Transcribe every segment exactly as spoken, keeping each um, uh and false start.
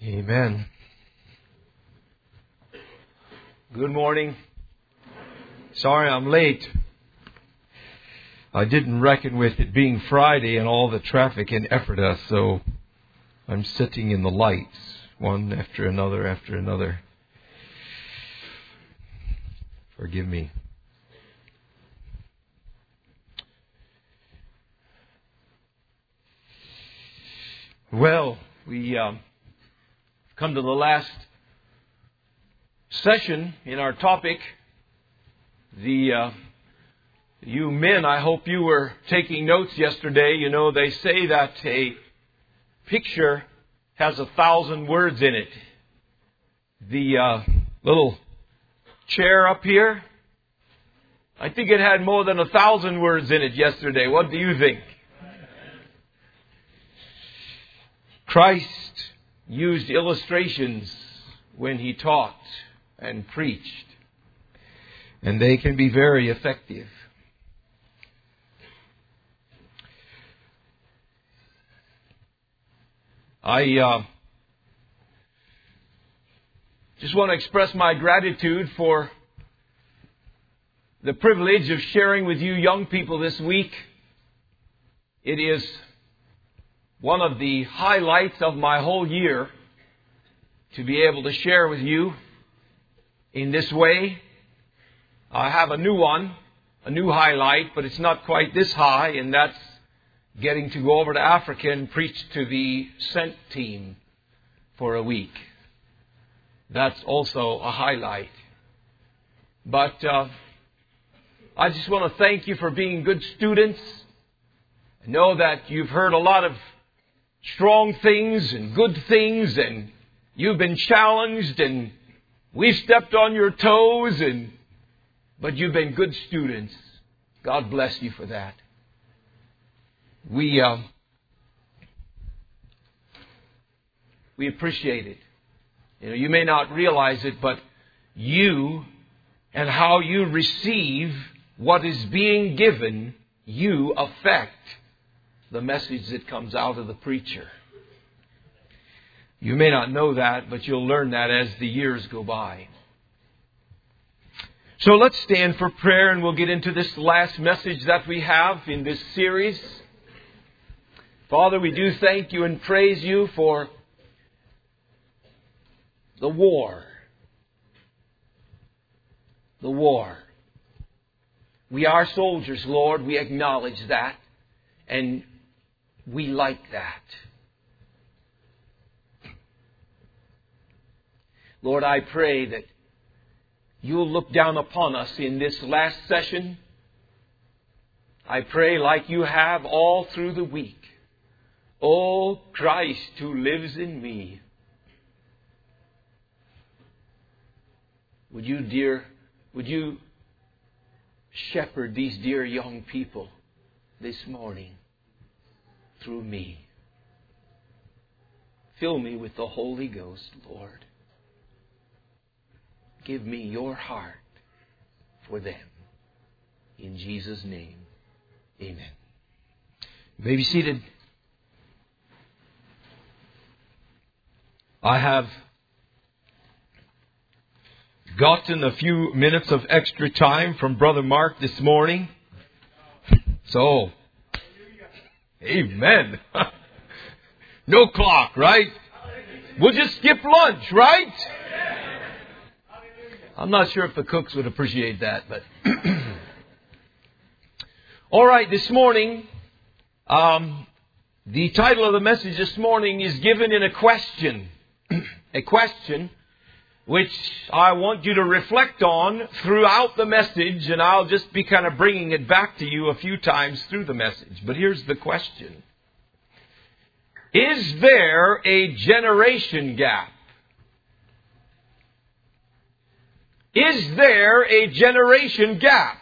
Amen. Good morning. Sorry I'm late. I didn't reckon with it being Friday and all the traffic in Ephrata, so I'm sitting in the lights, one after another after another. Forgive me. Well, we um, come to the last session in our topic. The uh, you men, I hope you were taking notes yesterday. You know, they say that a picture has a thousand words in it. The uh, little chair up here, I think it had more than a thousand words in it yesterday. What do you think? Christ used illustrations when He taught and preached, and they can be very effective. I uh, just want to express my gratitude for the privilege of sharing with you young people this week. It is one of the highlights of my whole year to be able to share with you in this way. I have a new one, a new highlight, but it's not quite this high, and that's getting to go over to Africa and preach to the Sent team for a week. That's also a highlight. But uh, I just want to thank you for being good students. I know that you've heard a lot of strong things and good things, and you've been challenged, and we've stepped on your toes, and but you've been good students. God bless you for that. We uh, we appreciate it. You know, you may not realize it, but you and how you receive what is being given, you affect the message that comes out of the preacher. You may not know that, but you'll learn that as the years go by. So let's stand for prayer, and we'll get into this last message that we have in this series. Father, we do thank you and praise you for the war. The war. We are soldiers, Lord. We acknowledge that. And we like that. Lord, I pray that you'll look down upon us in this last session. I pray like you have all through the week. O Christ who lives in me. Would you, dear, would you shepherd these dear young people this morning through me? Fill me with the Holy Ghost, Lord. Give me your heart for them. In Jesus' name, amen. You may be seated. I have gotten a few minutes of extra time from Brother Mark this morning. So, amen. No clock, right? We'll just skip lunch, right? I'm not sure if the cooks would appreciate that, but all right, this morning, um, the title of the message this morning is given in a question. A question which I want you to reflect on throughout the message, and I'll just be kind of bringing it back to you a few times through the message. But here's the question. Is there a generation gap? Is there a generation gap?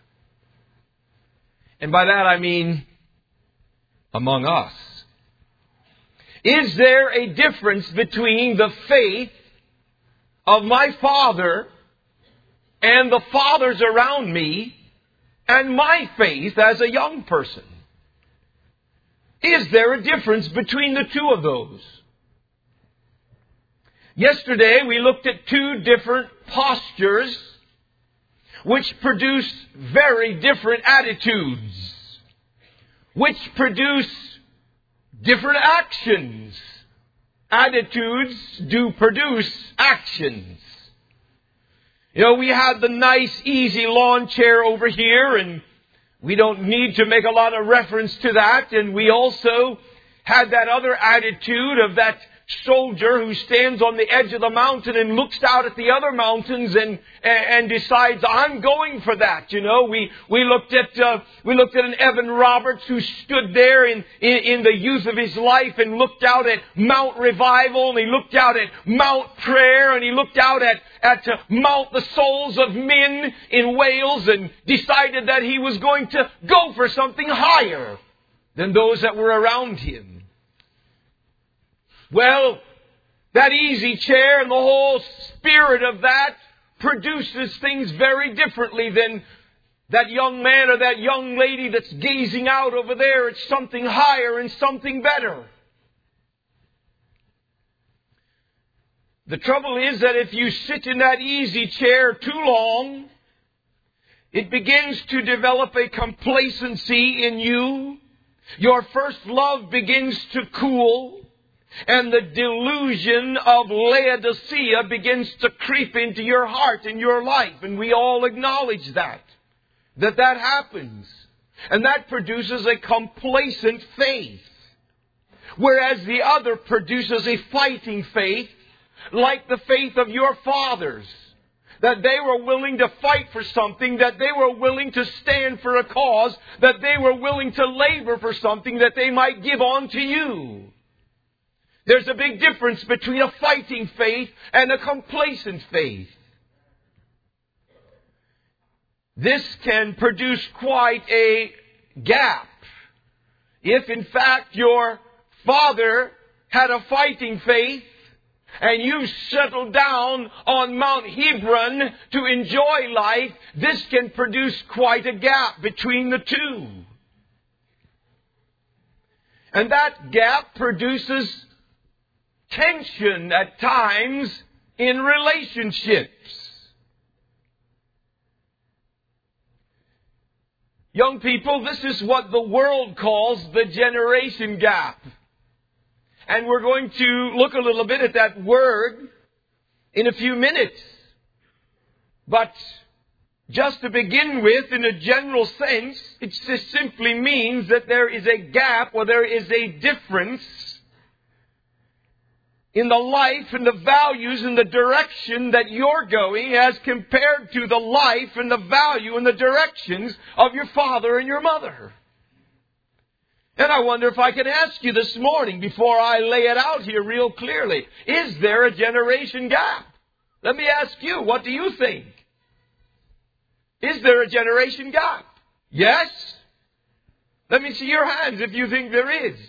And by that I mean among us. Is there a difference between the faith of my father and the fathers around me and my faith as a young person? Is there a difference between the two of those? Yesterday we looked at two different postures which produce very different attitudes, which produce different actions. Attitudes do produce actions. You know, we had the nice, easy lawn chair over here, and we don't need to make a lot of reference to that. And we also had that other attitude of that soldier who stands on the edge of the mountain and looks out at the other mountains and and decides, I'm going for that. You know, we we looked at uh, we looked at an Evan Roberts who stood there in, in in the youth of his life and looked out at Mount Revival, and he looked out at Mount Prayer, and he looked out at at uh, Mount the Souls of Men in Wales, and decided that he was going to go for something higher than those that were around him. Well, that easy chair and the whole spirit of that produces things very differently than that young man or that young lady that's gazing out over there. It's something higher and something better. The trouble is that if you sit in that easy chair too long, it begins to develop a complacency in you. Your first love begins to cool. And the delusion of Laodicea begins to creep into your heart and your life. And we all acknowledge that. That that happens. And that produces a complacent faith. Whereas the other produces a fighting faith, like the faith of your fathers. That they were willing to fight for something, that they were willing to stand for a cause, that they were willing to labor for something that they might give on to you. There's a big difference between a fighting faith and a complacent faith. This can produce quite a gap. If in fact your father had a fighting faith and you settled down on Mount Hebron to enjoy life, this can produce quite a gap between the two. And that gap produces tension at times in relationships. Young people, this is what the world calls the generation gap. And we're going to look a little bit at that word in a few minutes. But just to begin with, in a general sense, it just simply means that there is a gap or there is a difference in the life and the values and the direction that you're going as compared to the life and the value and the directions of your father and your mother. And I wonder if I could ask you this morning, before I lay it out here real clearly, is there a generation gap? Let me ask you, what do you think? Is there a generation gap? Yes? Let me see your hands if you think there is.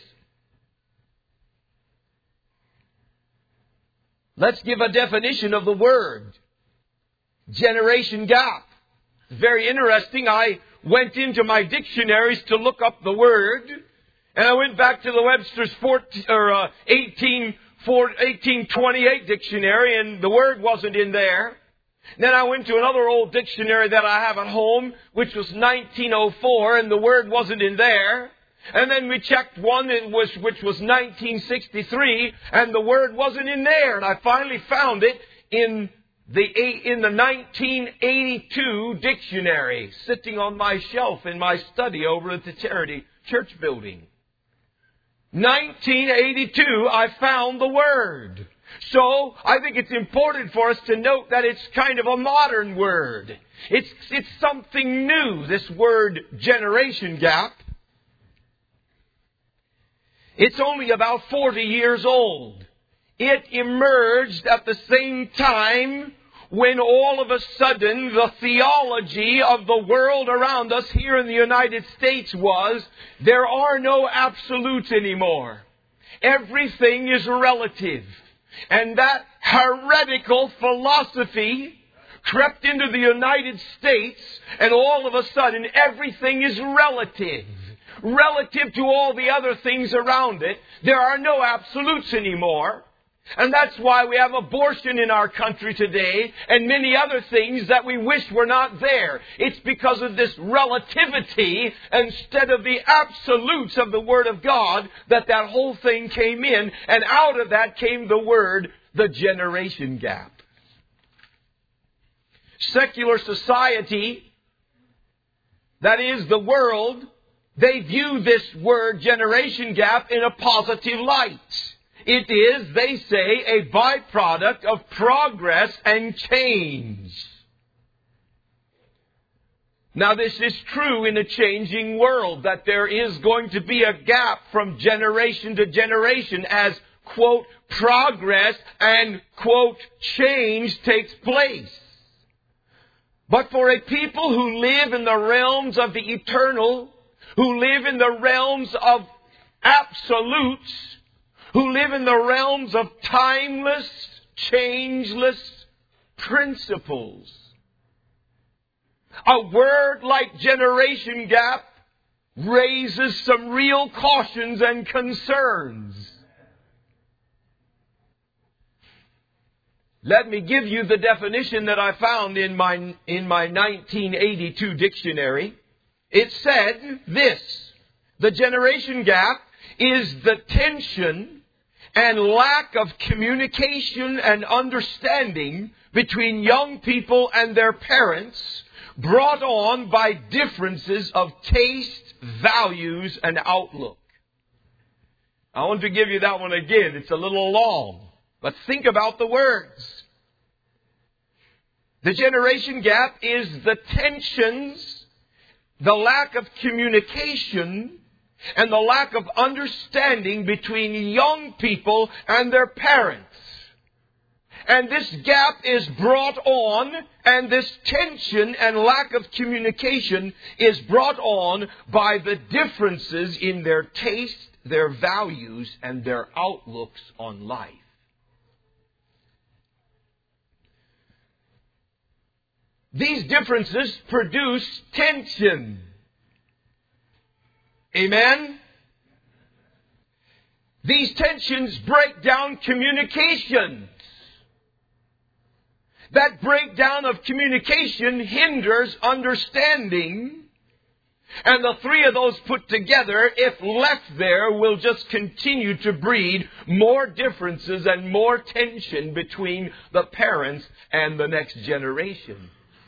Let's give a definition of the word. Generation gap. Very interesting. I went into my dictionaries to look up the word. And I went back to the Webster's fourteen, or, uh, eighteen twenty-eight dictionary, and the word wasn't in there. Then I went to another old dictionary that I have at home, which was nineteen oh four, and the word wasn't in there. And then we checked one in which, which was nineteen sixty-three, and the word wasn't in there. And I finally found it in the in the nineteen eighty-two dictionary, sitting on my shelf in my study over at the Charity Church building. nineteen eighty-two, I found the word. So I think it's important for us to note that it's kind of a modern word. It's it's something new, this word generation gap. It's only about forty years old. It emerged at the same time when all of a sudden the theology of the world around us here in the United States was, there are no absolutes anymore. Everything is relative. And that heretical philosophy crept into the United States, and all of a sudden everything is relative. Relative to all the other things around it. There are no absolutes anymore. And that's why we have abortion in our country today and many other things that we wish were not there. It's because of this relativity instead of the absolutes of the Word of God that that whole thing came in. And out of that came the word, the generation gap. Secular society, that is the world, they view this word generation gap in a positive light. It is, they say, a byproduct of progress and change. Now, this is true in a changing world, that there is going to be a gap from generation to generation as, quote, progress and, quote, change takes place. But for a people who live in the realms of the eternal, who live in the realms of absolutes, who live in the realms of timeless, changeless principles, a word like generation gap raises some real cautions and concerns. Let me give you the definition that I found in my, in my nineteen eighty-two dictionary. It said this: the generation gap is the tension and lack of communication and understanding between young people and their parents, brought on by differences of taste, values, and outlook. I want to give you that one again. It's a little long, but think about the words. The generation gap is the tensions, the lack of communication, and the lack of understanding between young people and their parents. And this gap is brought on, and this tension and lack of communication is brought on by the differences in their taste, their values, and their outlooks on life. These differences produce tension. Amen? These tensions break down communications. That breakdown of communication hinders understanding. And the three of those put together, if left there, will just continue to breed more differences and more tension between the parents and the next generation.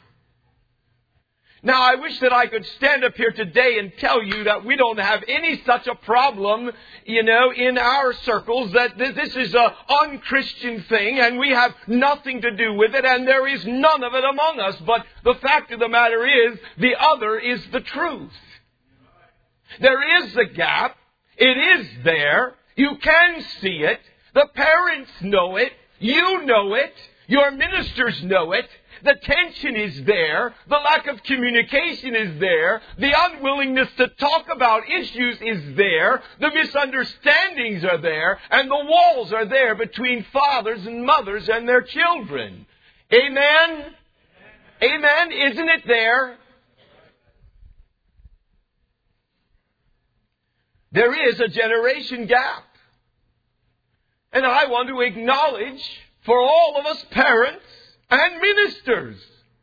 Now, I wish that I could stand up here today and tell you that we don't have any such a problem, you know, in our circles, that this is an unchristian thing and we have nothing to do with it and there is none of it among us. But the fact of the matter is, the other is the truth. There is a gap. It is there. You can see it. The parents know it. You know it. Your ministers know it. The tension is there. The lack of communication is there. The unwillingness to talk about issues is there. The misunderstandings are there. And the walls are there between fathers and mothers and their children. Amen? Amen? Isn't it there? There is a generation gap. And I want to acknowledge for all of us parents and ministers,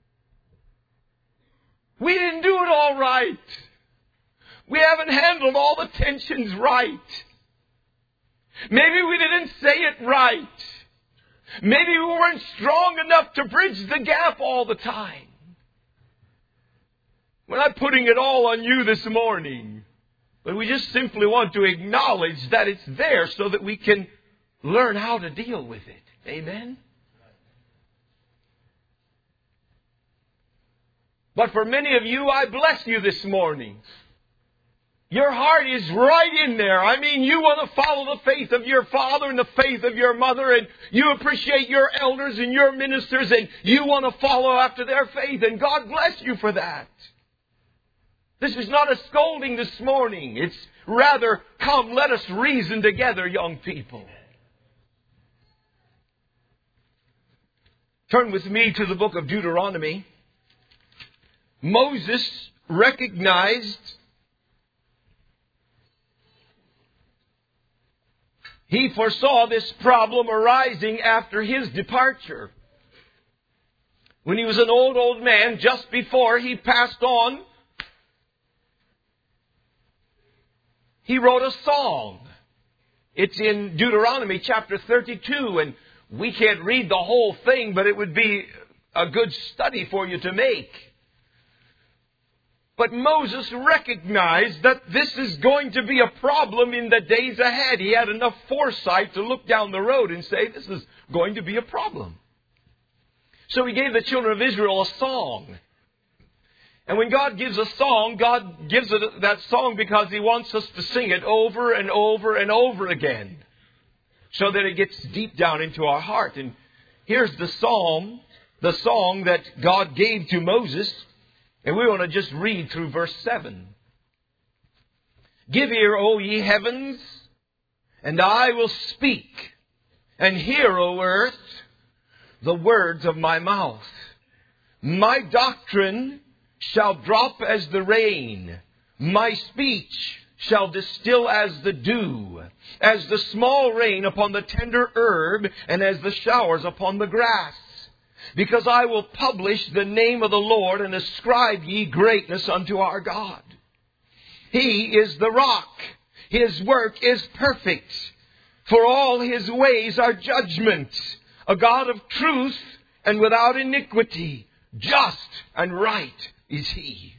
we didn't do it all right. We haven't handled all the tensions right. Maybe we didn't say it right. Maybe we weren't strong enough to bridge the gap all the time. We're not putting it all on you this morning, but we just simply want to acknowledge that it's there so that we can learn how to deal with it. Amen? But for many of you, I bless you this morning. Your heart is right in there. I mean, you want to follow the faith of your father and the faith of your mother, and you appreciate your elders and your ministers, and you want to follow after their faith, and God bless you for that. This is not a scolding this morning. It's rather, come, let us reason together, young people. Turn with me to the book of Deuteronomy. Moses recognized He foresaw this problem arising after his departure. When he was an old, old man, just before he passed on, he wrote a song. It's in Deuteronomy chapter thirty-two, and we can't read the whole thing, but it would be a good study for you to make. But Moses recognized that this is going to be a problem in the days ahead. He had enough foresight to look down the road and say, this is going to be a problem. So he gave the children of Israel a song. And when God gives a song, God gives it that song because He wants us to sing it over and over and over again, so that it gets deep down into our heart. And here's the psalm, the song that God gave to Moses. And we want to just read through verse seven. Give ear, O ye heavens, and I will speak, and hear, O earth, the words of my mouth. My doctrine shall drop as the rain. My speech shall distill as the dew, as the small rain upon the tender herb, and as the showers upon the grass. Because I will publish the name of the Lord, and ascribe ye greatness unto our God. He is the rock. His work is perfect. For all His ways are judgment. A God of truth and without iniquity. Just and right is He.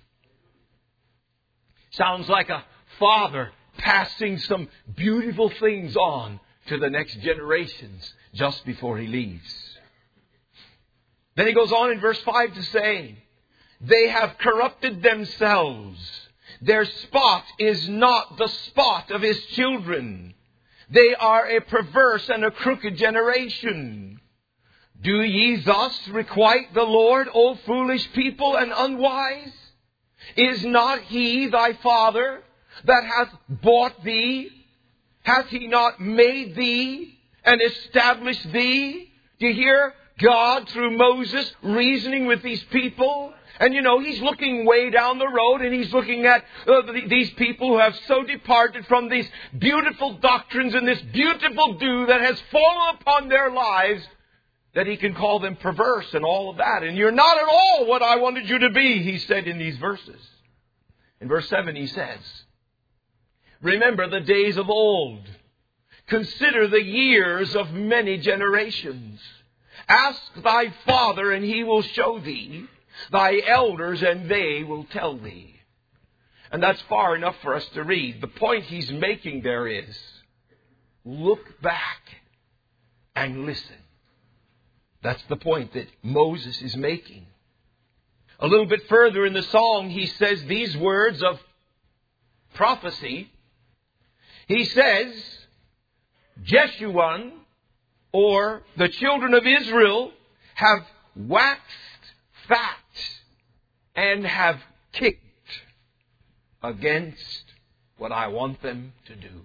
Sounds like a father passing some beautiful things on to the next generations just before he leaves. Then he goes on in verse five to say, they have corrupted themselves. Their spot is not the spot of His children. They are a perverse and a crooked generation. Do ye thus requite the Lord, O foolish people and unwise? Is not He thy Father that hath bought thee? Hath He not made thee and established thee? Do you hear God through Moses reasoning with these people? And you know, He's looking way down the road, and He's looking at uh, these people who have so departed from these beautiful doctrines and this beautiful dew that has fallen upon their lives, that He can call them perverse and all of that. And you're not at all what I wanted you to be, He said in these verses. In verse seven He says, remember the days of old. Consider the years of many generations. Ask thy father, and he will show thee. Thy elders, and they will tell thee. And that's far enough for us to read. The point he's making there is, look back and listen. That's the point that Moses is making. A little bit further in the song, he says these words of prophecy. He says, Jeshurun, or the children of Israel, have waxed fat and have kicked against what I want them to do.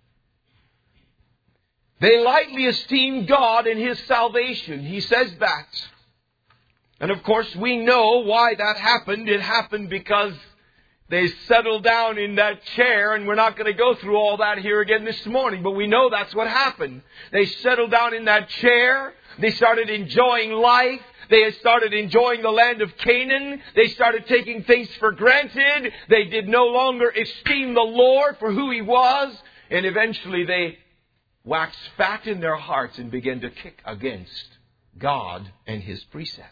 They lightly esteem God and His salvation. He says that. And of course we know why that happened. It happened because they settled down in that chair, and we're not going to go through all that here again this morning, but we know that's what happened. They settled down in that chair. They started enjoying life. They started enjoying the land of Canaan. They started taking things for granted. They did no longer esteem the Lord for who He was. And eventually they waxed fat in their hearts and began to kick against God and His precepts.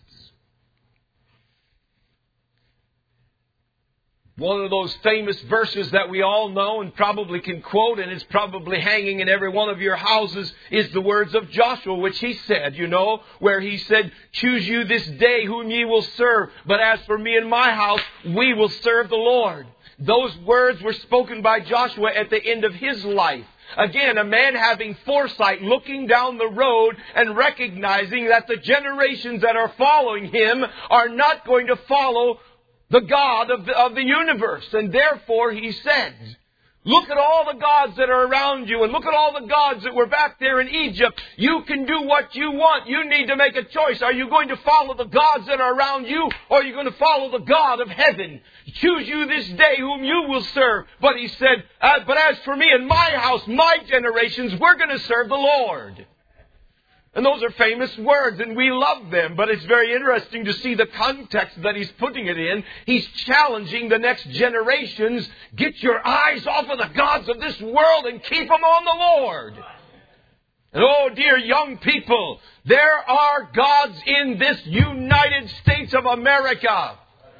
One of those famous verses that we all know and probably can quote, and is probably hanging in every one of your houses, is the words of Joshua, which he said, you know, where he said, choose you this day whom ye will serve. But as for me and my house, we will serve the Lord. Those words were spoken by Joshua at the end of his life. Again, a man having foresight, looking down the road and recognizing that the generations that are following him are not going to follow the God of the, of the universe. And therefore he said, Look at all the gods that are around you, and look at all the gods that were back there in Egypt. You can do what you want. You need to make a choice. Are you going to follow the gods that are around you, or are you going to follow the God of heaven? Choose you this day whom you will serve. But he said, uh, but as for me and my house, my generations, we're going to serve the Lord. And those are famous words, and we love them. But it's very interesting to see the context that he's putting it in. He's challenging the next generations. Get your eyes off of the gods of this world and keep them on the Lord. And oh, dear young people, there are gods in this United States of America.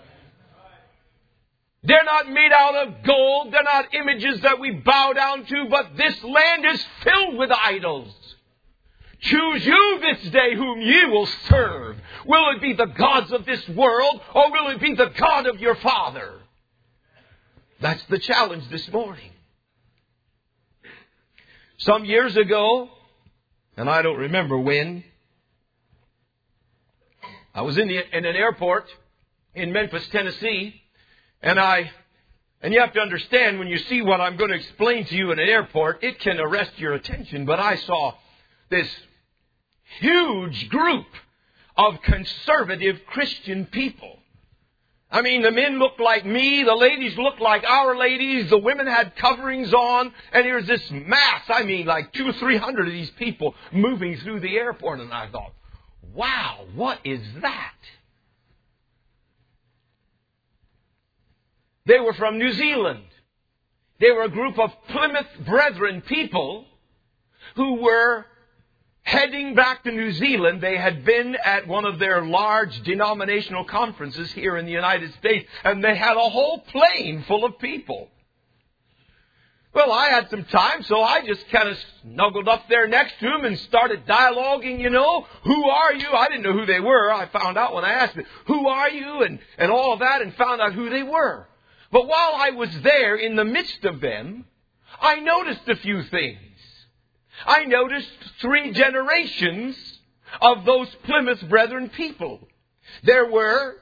They're not made out of gold. They're not images that we bow down to. But this land is filled with idols. Choose you this day whom ye will serve. Will it be the gods of this world, or will it be the God of your Father? That's the challenge this morning. Some years ago, and I don't remember when, I was in, the, in an airport in Memphis, Tennessee, and I, and you have to understand, when you see what I'm going to explain to you in an airport, it can arrest your attention. But I saw this huge group of conservative Christian people. I mean, the men looked like me, the ladies looked like our ladies, the women had coverings on, and here's this mass, I mean, like two or three hundred of these people moving through the airport, and I thought, wow, what is that? They were from New Zealand. They were a group of Plymouth Brethren people who were heading back to New Zealand. They had been at one of their large denominational conferences here in the United States, and they had a whole plane full of people. Well, I had some time, so I just kind of snuggled up there next to them and started dialoguing, you know. Who are you? I didn't know who they were. I found out when I asked them, who are you? And, and all of that, and found out who they were. But while I was there in the midst of them, I noticed a few things. I noticed three generations of those Plymouth Brethren people. There were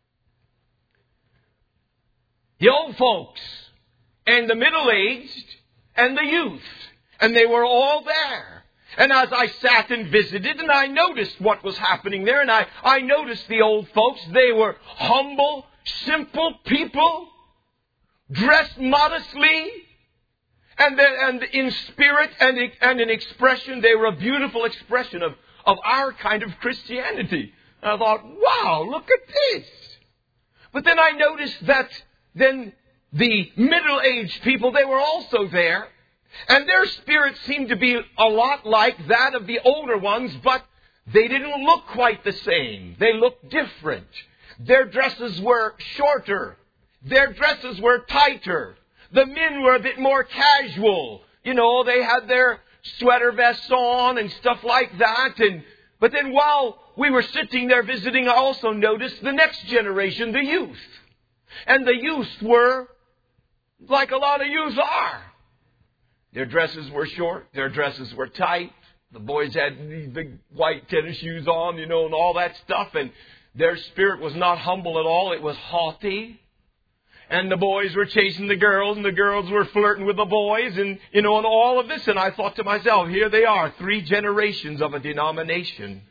the old folks, and the middle-aged, and the youth. And they were all there. And as I sat and visited, and I noticed what was happening there, and I, I noticed the old folks, they were humble, simple people, dressed modestly, and, and in spirit and, and in expression, they were a beautiful expression of, of our kind of Christianity. And I thought, wow, look at this. But then I noticed that then the middle-aged people, they were also there. And their spirit seemed to be a lot like that of the older ones, but they didn't look quite the same. They looked different. Their dresses were shorter. Their dresses were tighter. The men were a bit more casual. You know, they had their sweater vests on and stuff like that. And but then while we were sitting there visiting, I also noticed the next generation, the youth. And the youth were like a lot of youth are. Their dresses were short. Their dresses were tight. The boys had these big white tennis shoes on, you know, and all that stuff. And their spirit was not humble at all. It was haughty. And the boys were chasing the girls, and the girls were flirting with the boys, and, you know, and all of this. And I thought to myself, here they are, three generations of a denomination.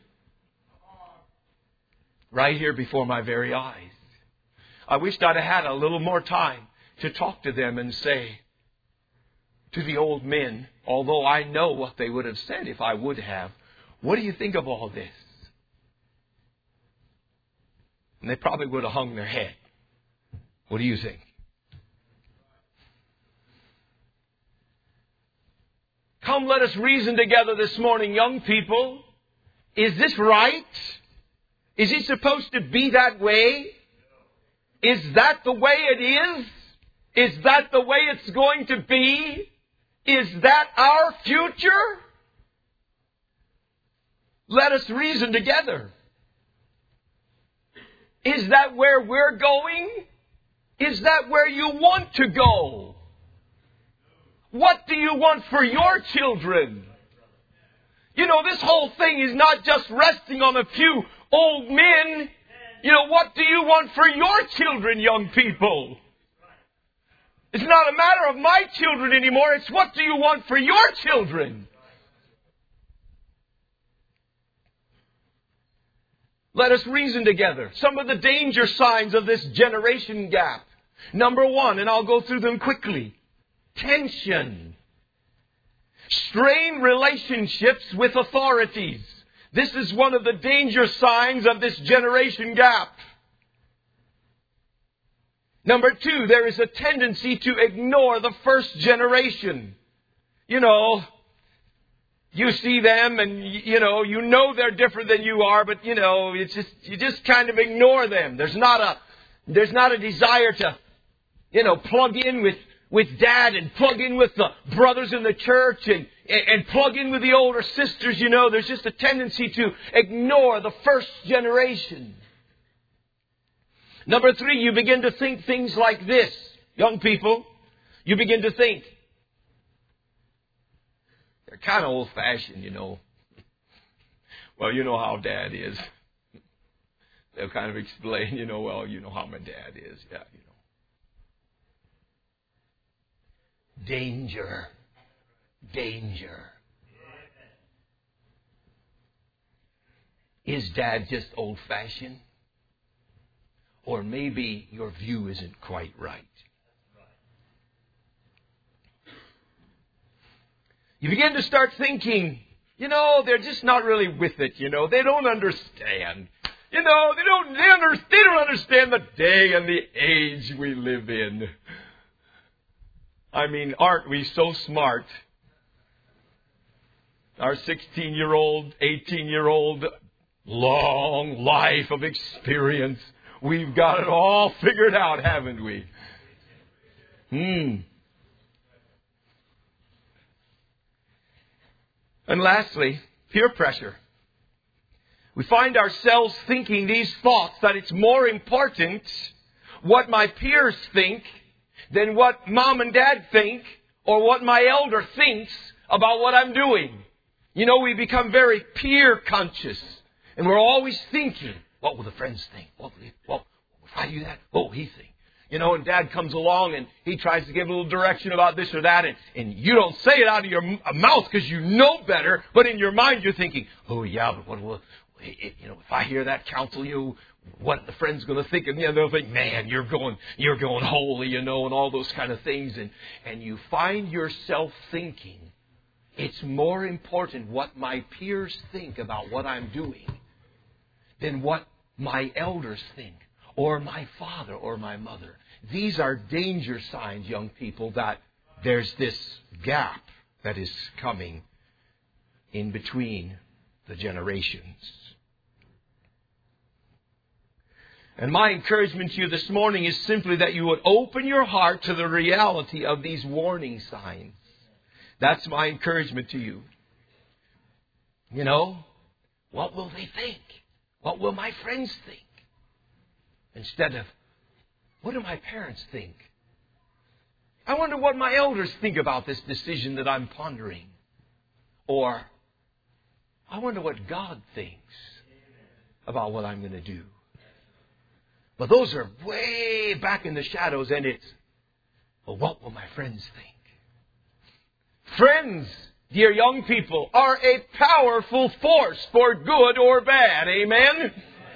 Right here before my very eyes. I wished I'd have had a little more time to talk to them and say to the old men, although I know what they would have said if I would have, what do you think of all this? And they probably would have hung their head. What do you think? Come, let us reason together this morning, young people. Is this right? Is it supposed to be that way? Is that the way it is? Is that the way it's going to be? Is that our future? Let us reason together. Is that where we're going? Is that where you want to go? What do you want for your children? You know, this whole thing is not just resting on a few old men. You know, what do you want for your children, young people? It's not a matter of my children anymore. It's what do you want for your children? Let us reason together. Some of the danger signs of this generation gap. Number one, and I'll go through them quickly. Tension. Strained relationships with authorities. This is one of the danger signs of this generation gap. Number two, there is a tendency to ignore the first generation. You know, you see them and, you know, you know they're different than you are, but, you know, it's just, you just kind of ignore them. There's not a, there's not a desire to, you know, plug in with, with Dad and plug in with the brothers in the church and, and plug in with the older sisters. You know, there's just a tendency to ignore the first generation. Number three, you begin to think things like this. Young people, you begin to think, they're kind of old-fashioned, you know. Well, you know how Dad is. They'll kind of explain, you know, well, you know how my dad is. Yeah, you know. Danger. Danger. Is Dad just old-fashioned? Or maybe your view isn't quite right. You begin to start thinking, you know, they're just not really with it, you know. They don't understand. You know, they don't, they, under, they don't understand the day and the age we live in. I mean, aren't we so smart? Our sixteen-year-old, eighteen-year-old, long life of experience. We've got it all figured out, haven't we? Hmm. And lastly, peer pressure. We find ourselves thinking these thoughts that it's more important what my peers think than what Mom and Dad think or what my elder thinks about what I'm doing. You know, we become very peer conscious and we're always thinking, what will the friends think? What will, he, what, if I do that, what will he think? You know, and Dad comes along and he tries to give a little direction about this or that. And, and you don't say it out of your mouth because you know better. But in your mind, you're thinking, oh, yeah, but what will, you know, if I hear that counsel, you, what the friend's going to think? And they'll think, man, you're going, you're going holy, you know, and all those kind of things. And, and you find yourself thinking, it's more important what my peers think about what I'm doing than what my elders think, or my father, or my mother. These are danger signs, young people, that there's this gap that is coming in between the generations. And my encouragement to you this morning is simply that you would open your heart to the reality of these warning signs. That's my encouragement to you. You know, what will they think? What will my friends think? Instead of, what do my parents think? I wonder what my elders think about this decision that I'm pondering. Or, I wonder what God thinks about what I'm going to do. But those are way back in the shadows, and it's, well, what will my friends think? Friends, dear young people, are a powerful force for good or bad. Amen?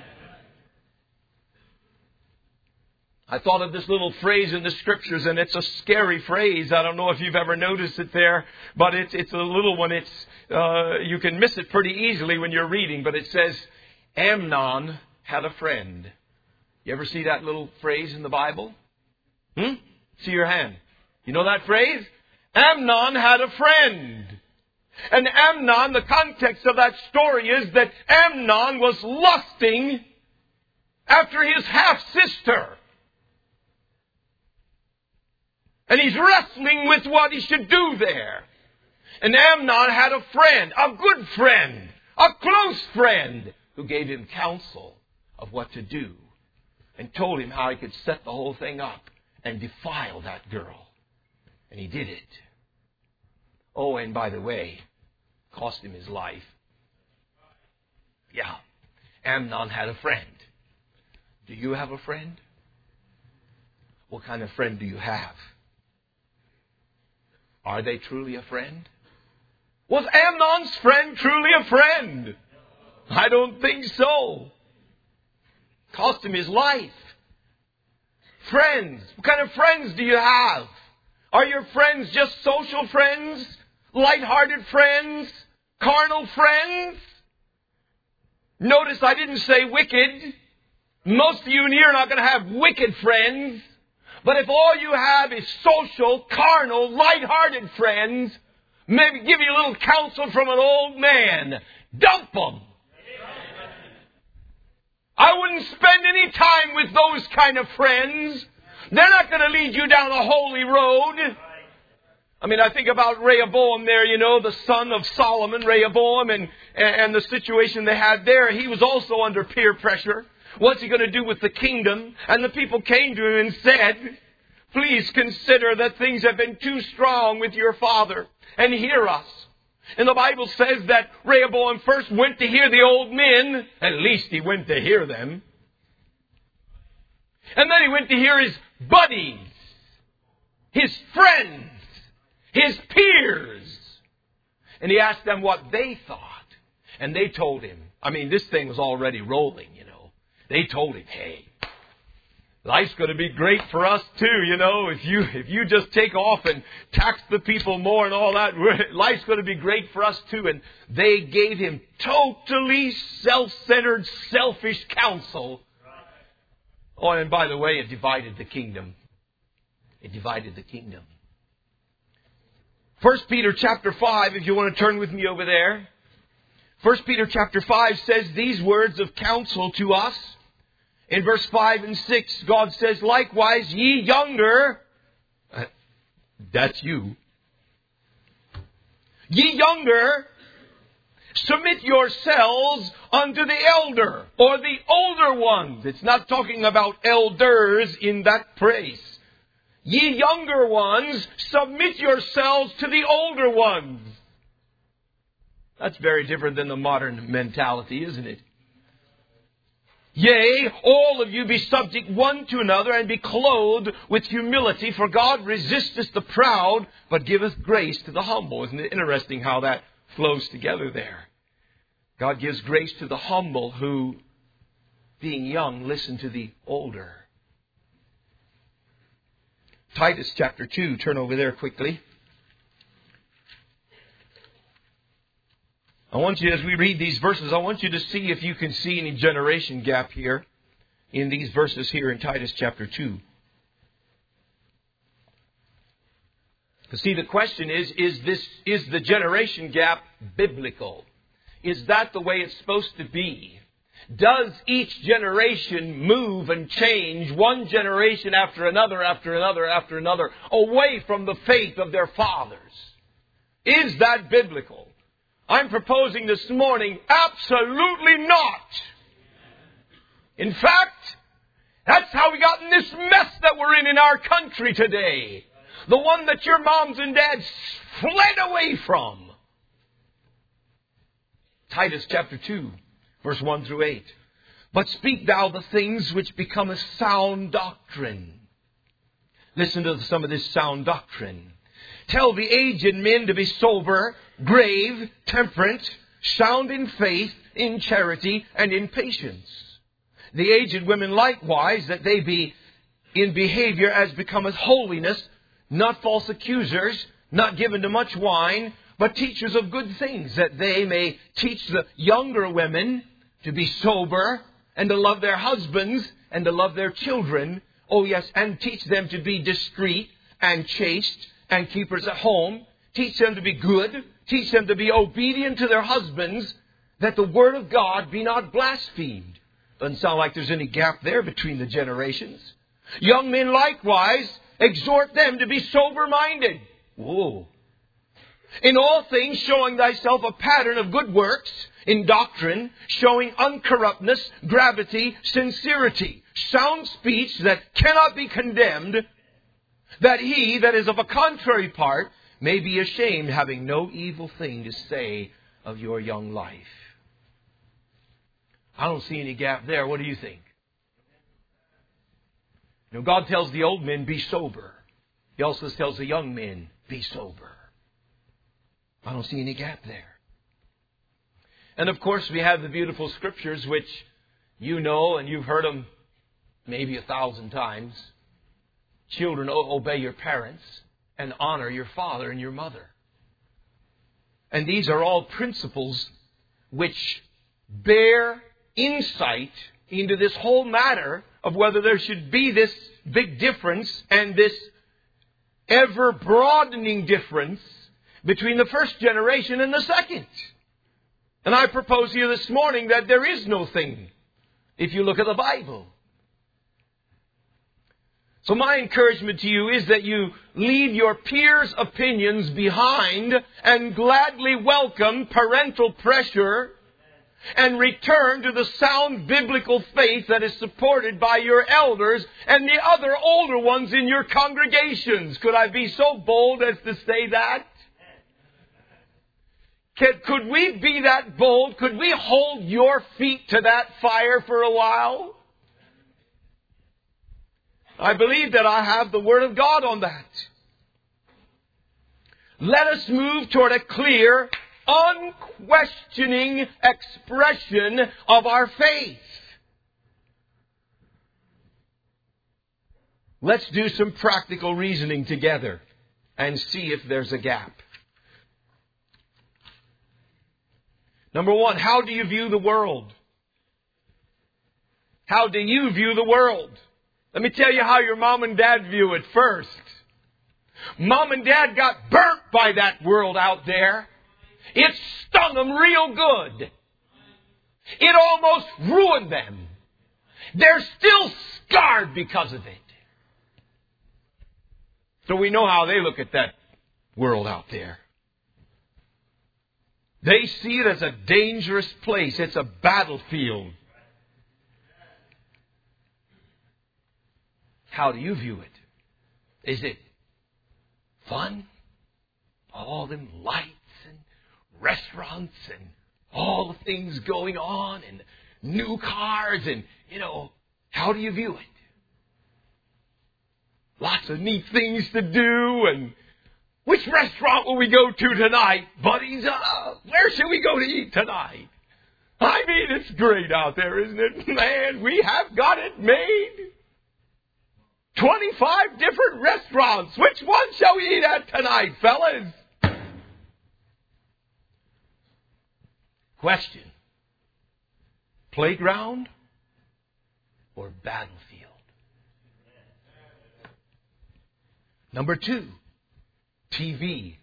I thought of this little phrase in the Scriptures, and it's a scary phrase. I don't know if you've ever noticed it there, but it's it's a little one. It's uh, you can miss it pretty easily when you're reading, but it says, Amnon had a friend. You ever see that little phrase in the Bible? Hmm? See your hand. You know that phrase? Amnon had a friend. And Amnon, the context of that story is that Amnon was lusting after his half-sister. And he's wrestling with what he should do there. And Amnon had a friend, a good friend, a close friend, who gave him counsel of what to do and told him how he could set the whole thing up and defile that girl. And he did it. Oh, and by the way, cost him his life. Yeah, Amnon had a friend. Do you have a friend? What kind of friend do you have? Are they truly a friend? Was Amnon's friend truly a friend? I don't think so. Cost him his life. Friends. What kind of friends do you have? Are your friends just social friends? Light-hearted friends? Carnal friends? Notice I didn't say wicked. Most of you in here are not going to have wicked friends. But if all you have is social, carnal, light-hearted friends, maybe give you a little counsel from an old man. Dump them. I wouldn't spend any time with those kind of friends. They're not going to lead you down a holy road. I mean, I think about Rehoboam there, you know, the son of Solomon, Rehoboam, and, and the situation they had there. He was also under peer pressure. What's he going to do with the kingdom? And the people came to him and said, please consider that things have been too strong with your father, and hear us. And the Bible says that Rehoboam first went to hear the old men. At least he went to hear them. And then he went to hear his buddies, his friends, his peers. And he asked them what they thought. And they told him, I mean, this thing was already rolling, you know. They told him, hey, life's going to be great for us too, you know. If you if you just take off and tax the people more and all that, life's going to be great for us too. And they gave him totally self-centered, selfish counsel. Oh, and by the way, it divided the kingdom. It divided the kingdom. First Peter chapter five, if you want to turn with me over there. First Peter chapter five says these words of counsel to us. In verse five and six, God says, likewise, ye younger, uh, that's you, ye younger, submit yourselves unto the elder, or the older ones. It's not talking about elders in that place. Ye younger ones, submit yourselves to the older ones. That's very different than the modern mentality, isn't it? Yea, all of you be subject one to another, and be clothed with humility, for God resisteth the proud, but giveth grace to the humble. Isn't it interesting how that flows together there? God gives grace to the humble who, being young, listen to the older. Titus chapter two, turn over there quickly. I want you, as we read these verses, I want you to see if you can see any generation gap here in these verses here in Titus chapter two. To see, the question is, is this, is the generation gap biblical? Is that the way it's supposed to be? Does each generation move and change, one generation after another, after another, after another, away from the faith of their fathers? Is that biblical? I'm proposing this morning, absolutely not. In fact, that's how we got in this mess that we're in in our country today. The one that your moms and dads fled away from. Titus chapter two, verse one through eight. But speak thou the things which become a sound doctrine. Listen to some of this sound doctrine. Tell the aged men to be sober, grave, temperate, sound in faith, in charity, and in patience. The aged women likewise, that they be in behavior as becometh holiness, not false accusers, not given to much wine, but teachers of good things, that they may teach the younger women to be sober, and to love their husbands, and to love their children. Oh yes, and teach them to be discreet, and chaste, and keepers at home. Teach them to be good. Teach them to be obedient to their husbands, that the word of God be not blasphemed. Doesn't sound like there's any gap there between the generations. Young men likewise, exhort them to be sober-minded. Whoa. In all things showing thyself a pattern of good works, in doctrine, showing uncorruptness, gravity, sincerity, sound speech that cannot be condemned, that he that is of a contrary part may be ashamed, having no evil thing to say of your young life. I don't see any gap there. What do you think? You know, God tells the old men, be sober. He also tells the young men, be sober. I don't see any gap there. And of course, we have the beautiful scriptures, which you know and you've heard them maybe a thousand times. Children, obey your parents and honor your father and your mother. And these are all principles which bear insight into this whole matter of whether there should be this big difference and this ever-broadening difference between the first generation and the second. And I propose to you this morning that there is no thing if you look at the Bible. So my encouragement to you is that you leave your peers' opinions behind and gladly welcome parental pressure and return to the sound biblical faith that is supported by your elders and the other older ones in your congregations. Could I be so bold as to say that? Could, could we be that bold? Could we hold your feet to that fire for a while? I believe that I have the Word of God on that. Let us move toward a clear, unquestioning expression of our faith. Let's do some practical reasoning together and see if there's a gap. Number one, how do you view the world? How do you view the world? Let me tell you how your mom and dad view it first. Mom and dad got burnt by that world out there. It stung them real good. It almost ruined them. They're still scarred because of it. So we know how they look at that world out there. They see it as a dangerous place. It's a battlefield. How do you view it? Is it fun? All them lights and restaurants and all the things going on and new cars and, you know, how do you view it? Lots of neat things to do. And which restaurant will we go to tonight, buddies? Uh, where should we go to eat tonight? I mean, it's great out there, isn't it? Man, we have got it made. twenty-five different restaurants. Which one shall we eat at tonight, fellas? Question. Playground or battlefield? Number two, T V.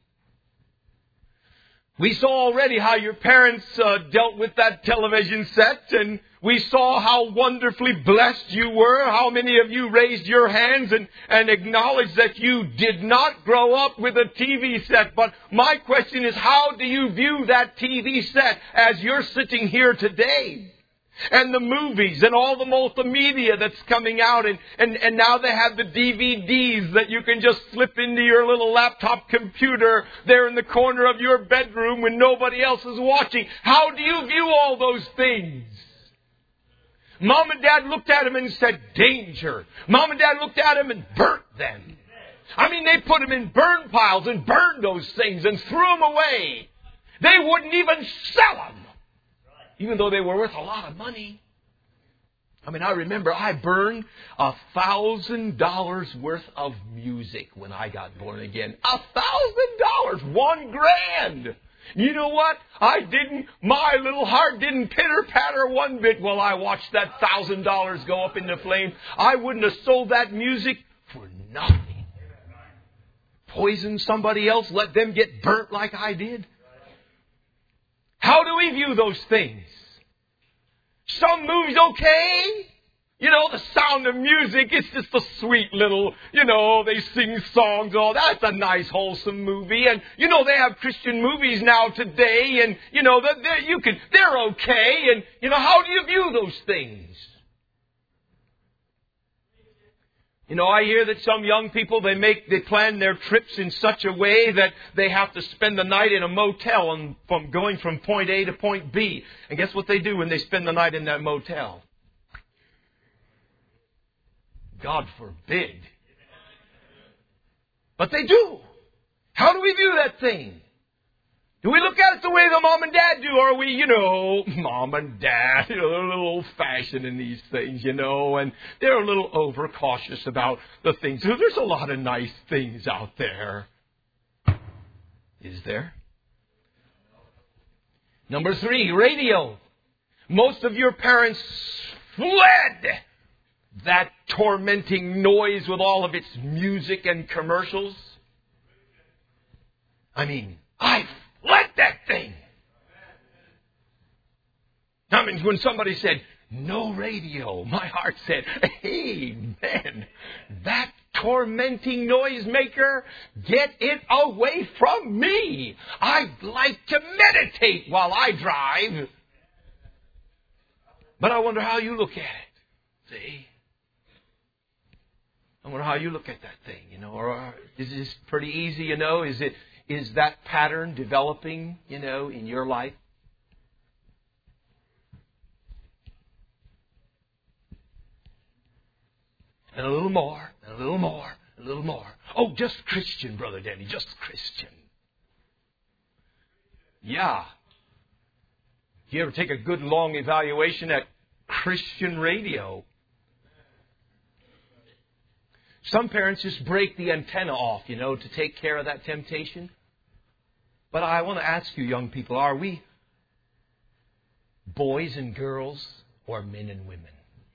We saw already how your parents uh, dealt with that television set, and we saw how wonderfully blessed you were. How many of you raised your hands and, and acknowledged that you did not grow up with a T V set. But my question is, how do you view that T V set as you're sitting here today? And the movies and all the multimedia that's coming out. And, and, and now they have the D V Ds that you can just slip into your little laptop computer there in the corner of your bedroom when nobody else is watching. How do you view all those things? Mom and Dad looked at him and said, danger. Mom and Dad looked at him and burnt them. I mean, they put them in burn piles and burned those things and threw them away. They wouldn't even sell them, even though they were worth a lot of money. I mean, I remember I burned a thousand dollars worth of music when I got born again. A thousand dollars, one grand. You know what? I didn't, my little heart didn't pitter-patter one bit while I watched that thousand dollars go up into flames. I wouldn't have sold that music for nothing. Poison somebody else, let them get burnt like I did. How do we view those things? Some movies okay. You know, The Sound of Music, it's just a sweet little, you know, they sing songs, all that's a nice, wholesome movie. And, you know, they have Christian movies now today, and, you know, they're, you can, they're okay. And, you know, how do you view those things? You know, I hear that some young people, they make, they plan their trips in such a way that they have to spend the night in a motel and from going from point A to point B. And guess what they do when they spend the night in that motel? God forbid. But they do. How do we view that thing? Do we look at it the way the mom and dad do? Or are we, you know, mom and dad, you know, they're a little old-fashioned in these things, you know, and they're a little overcautious about the things. So there's a lot of nice things out there. Is there? Number three, radio. Most of your parents fled that tormenting noise with all of its music and commercials. I mean, I fled that thing. I mean, when somebody said, no radio, my heart said, hey, man, that tormenting noisemaker, get it away from me. I'd like to meditate while I drive. But I wonder how you look at it. See? I wonder how you look at that thing, you know. Or is this pretty easy, you know? Is it is that pattern developing, you know, in your life? And a little more, and a little more, and a little more. Oh, just Christian, Brother Danny, just Christian. Yeah. Do you ever take a good long evaluation at Christian radio? Some parents just break the antenna off, you know, to take care of that temptation. But I want to ask you, young people, are we boys and girls or men and women?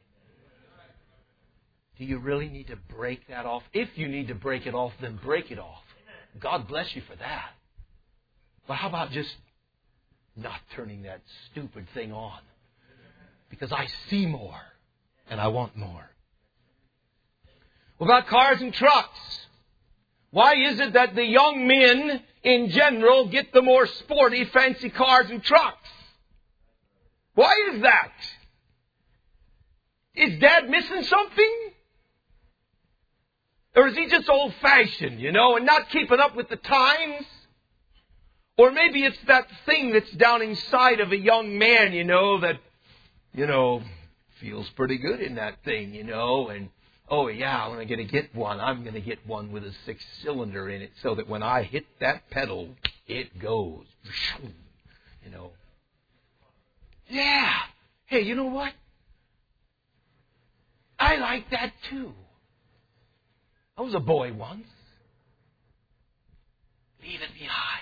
Do you really need to break that off? If you need to break it off, then break it off. God bless you for that. But how about just not turning that stupid thing on? Because I see more and I want more. What about cars and trucks? Why is it that the young men in general get the more sporty, fancy cars and trucks? Why is that? Is Dad missing something? Or is he just old-fashioned, you know, and not keeping up with the times? Or maybe it's that thing that's down inside of a young man, you know, that, you know, feels pretty good in that thing, you know, and oh, yeah, when I'm going to get one, I'm going to get one with a six-cylinder in it so that when I hit that pedal, it goes. You know. Yeah. Hey, you know what? I like that too. I was a boy once. Leave it behind.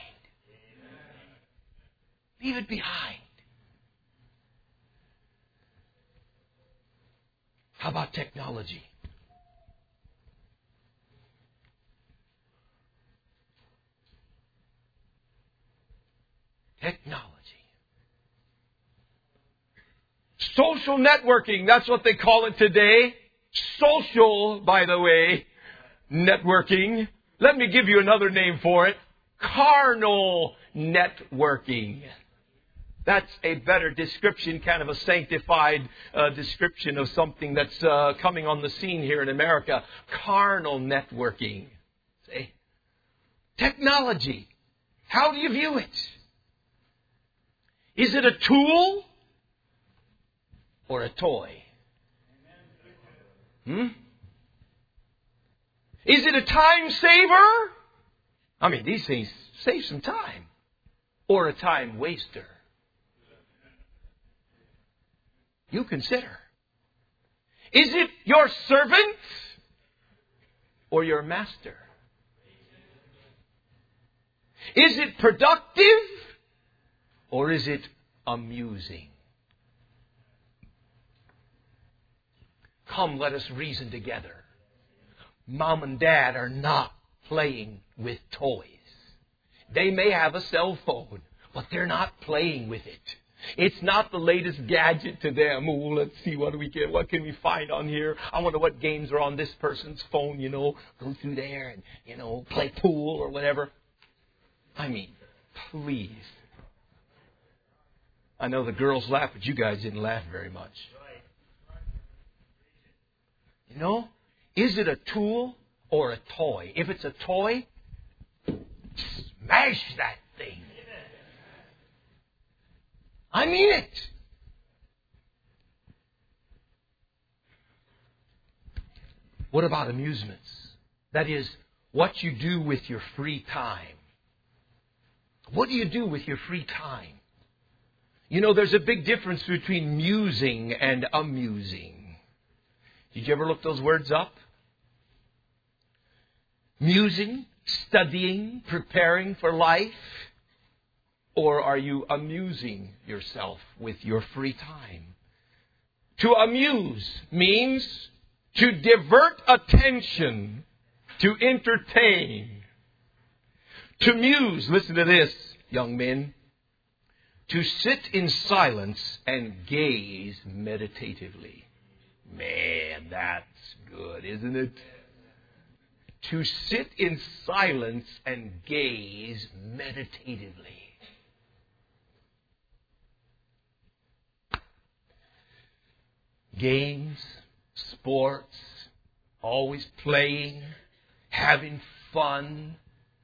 Leave it behind. How about technology? Technology. Social networking, that's what they call it today. Social, by the way, networking. Let me give you another name for it. Carnal networking. That's a better description, kind of a sanctified uh, description of something that's uh, coming on the scene here in America. Carnal networking. See? Technology. How do you view it? Is it a tool or a toy? Hmm? Is it a time saver? I mean, these things save some time. Or a time waster? You consider. Is it your servant or your master? Is it productive or is it amusing? Come, let us reason together. Mom and Dad are not playing with toys. They may have a cell phone, but they're not playing with it. It's not the latest gadget to them. Oh, let's see, what do we get? What can we find on here? I wonder what games are on this person's phone, you know. Go through there and, you know, play pool or whatever. I mean, please. I know the girls laugh, but you guys didn't laugh very much. You know, is it a tool or a toy? If it's a toy, smash that thing. I mean it. What about amusements? That is, what you do with your free time. What do you do with your free time? You know, there's a big difference between musing and amusing. Did you ever look those words up? Musing, studying, preparing for life? Or are you amusing yourself with your free time? To amuse means to divert attention, to entertain. To muse, listen to this, young men. To sit in silence and gaze meditatively. Man, that's good, isn't it? To sit in silence and gaze meditatively. Games, sports, always playing, having fun.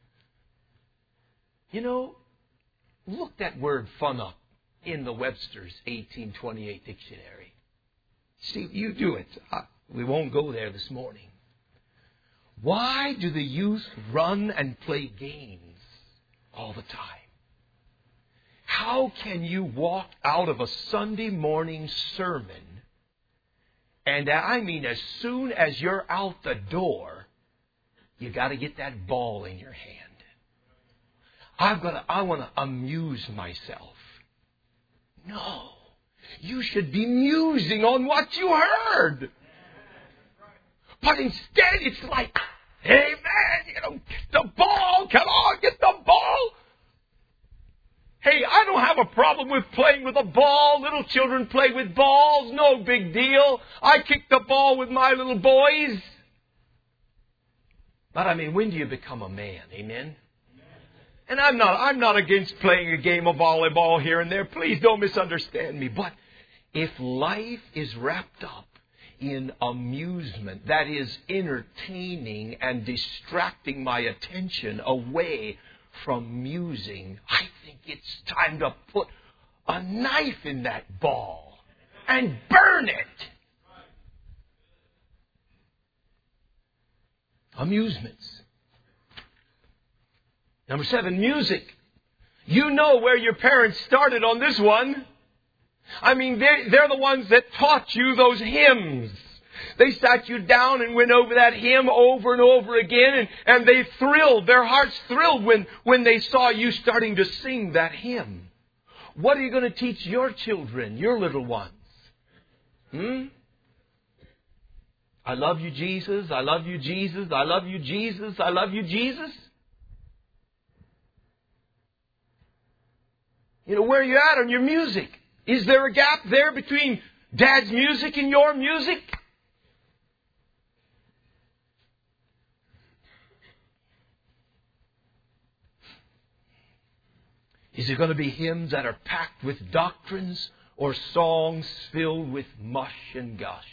You know, look that word fun up in the Webster's eighteen twenty-eight dictionary. See, you do it. We won't go there this morning. Why do the youth run and play games all the time? How can you walk out of a Sunday morning sermon, and I mean as soon as you're out the door, you got to get that ball in your hand? I've got to, I want to amuse myself. No. You should be musing on what you heard. But instead it's like, hey man, you know, get the ball. Come on, get the ball. Hey, I don't have a problem with playing with a ball. Little children play with balls. No big deal. I kick the ball with my little boys. But I mean, when do you become a man? Amen? And I'm not, I'm not against playing a game of volleyball here and there. Please don't misunderstand me. But if life is wrapped up in amusement, that is entertaining and distracting my attention away from musing, I think it's time to put a knife in that ball and burn it. Amusements. Number seven, music. You know where your parents started on this one. I mean, they're, they're the ones that taught you those hymns. They sat you down and went over that hymn over and over again, and, and they thrilled. Their hearts thrilled when, when they saw you starting to sing that hymn. What are you going to teach your children, your little ones? Hmm? I love you, Jesus. I love you, Jesus. I love you, Jesus. I love you, Jesus. You know, where are you at on your music? Is there a gap there between Dad's music and your music? Is it going to be hymns that are packed with doctrines or songs filled with mush and gush?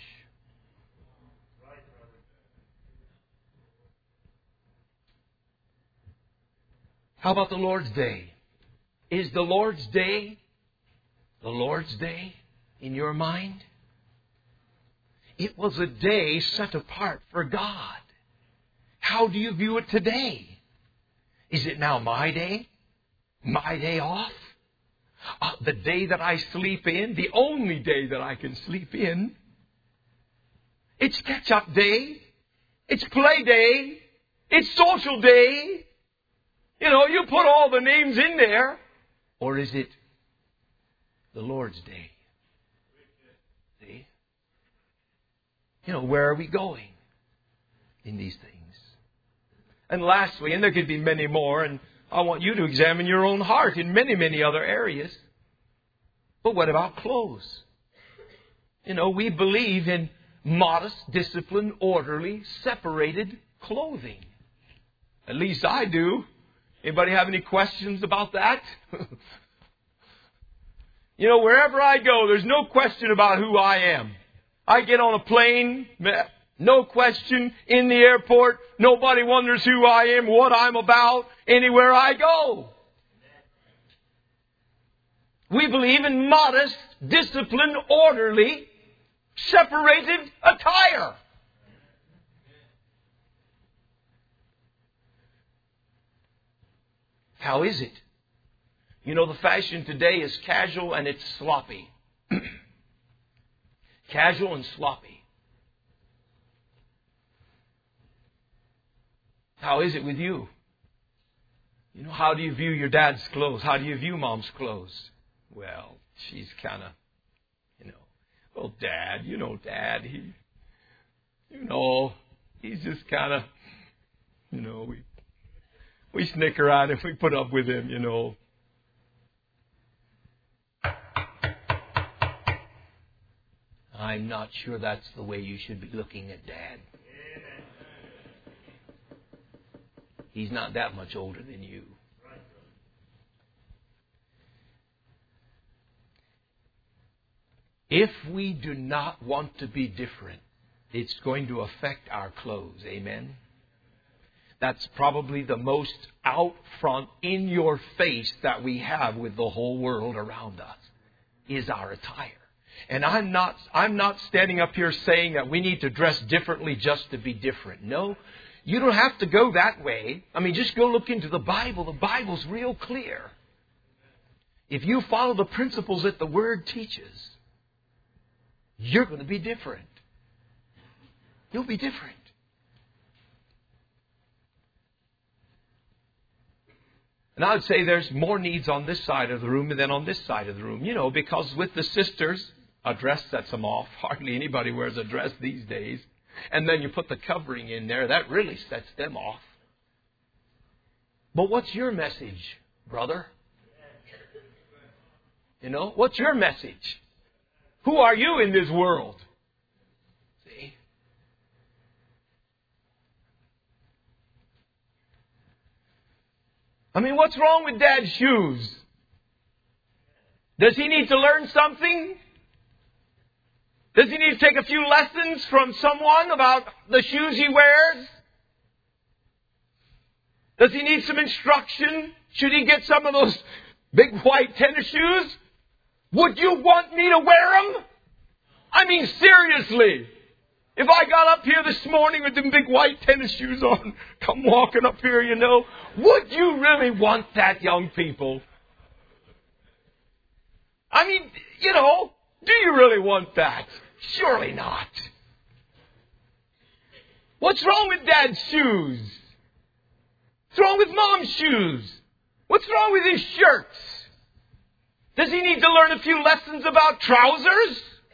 How about the Lord's Day? Is the Lord's Day the Lord's Day in your mind? It was a day set apart for God. How do you view it today? Is it now my day? My day off? Uh, the day that I sleep in? The only day that I can sleep in? It's catch-up day. It's play day. It's social day. You know, you put all the names in there. Or is it the Lord's Day? See? You know, where are we going in these things? And lastly, and there could be many more, and I want you to examine your own heart in many, many other areas. But what about clothes? You know, we believe in modest, disciplined, orderly, separated clothing. At least I do. Anybody have any questions about that? You know, wherever I go, there's no question about who I am. I get on a plane, no question. In the airport, nobody wonders who I am, what I'm about, anywhere I go. We believe in modest, disciplined, orderly, separated attire. How is it You know, the fashion today is casual and it's sloppy. Casual and sloppy. How is it with you? You know, how do you view your dad's clothes? How do you view mom's clothes? Well, she's kind of, you know, well, Dad, you know, Dad, he, you know, he's just kind of, you know, we we snicker at him, we put up with him, you know. I'm not sure that's the way you should be looking at Dad. He's not that much older than you. If we do not want to be different, it's going to affect our clothes. Amen? That's probably the most out front, in your face that we have with the whole world around us, is our attire. And I'm not, I'm not standing up here saying that we need to dress differently just to be different. No, you don't have to go that way. I mean, just go look into the Bible. The Bible's real clear. If you follow the principles that the Word teaches, you're going to be different. You'll be different. And I would say there's more needs on this side of the room than on this side of the room. You know, because with the sisters, a dress sets them off. Hardly anybody wears a dress these days. And then you put the covering in there. That really sets them off. But what's your message, brother? You know, what's your message? Who are you in this world? See? I mean, what's wrong with Dad's shoes? Does he need to learn something? Does he need to take a few lessons from someone about the shoes he wears? Does he need some instruction? Should he get some of those big white tennis shoes? Would you want me to wear them? I mean, seriously. If I got up here this morning with them big white tennis shoes on, come walking up here, you know, would you really want that, young people? I mean, you know, do you really want that? Surely not. What's wrong with Dad's shoes? What's wrong with Mom's shoes? What's wrong with his shirts? Does he need to learn a few lessons about trousers?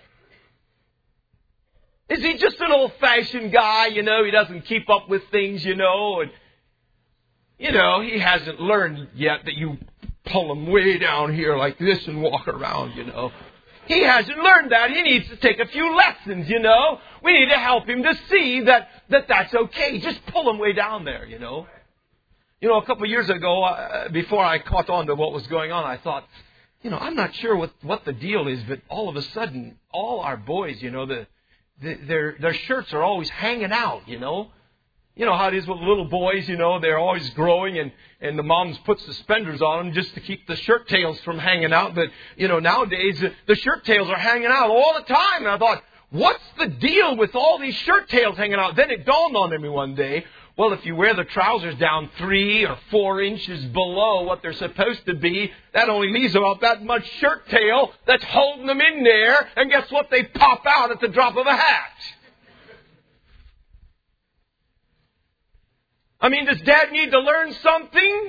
Is he just an old-fashioned guy, you know, he doesn't keep up with things, you know, and, you know, he hasn't learned yet that you pull him way down here like this and walk around, you know. He hasn't learned that. He needs to take a few lessons, you know. We need to help him to see that, that that's okay. Just pull him way down there, you know. You know, a couple of years ago, uh, before I caught on to what was going on, I thought, you know, I'm not sure what, what the deal is, but all of a sudden, all our boys, you know, the, the their their shirts are always hanging out, you know. You know how it is with little boys, you know, they're always growing and, and the moms put suspenders on them just to keep the shirt tails from hanging out. But, you know, nowadays the shirt tails are hanging out all the time. And I thought, what's the deal with all these shirt tails hanging out? Then it dawned on me one day, well, if you wear the trousers down three or four inches below what they're supposed to be, that only leaves about that much shirt tail that's holding them in there. And guess what? They pop out at the drop of a hat. I mean, does Dad need to learn something?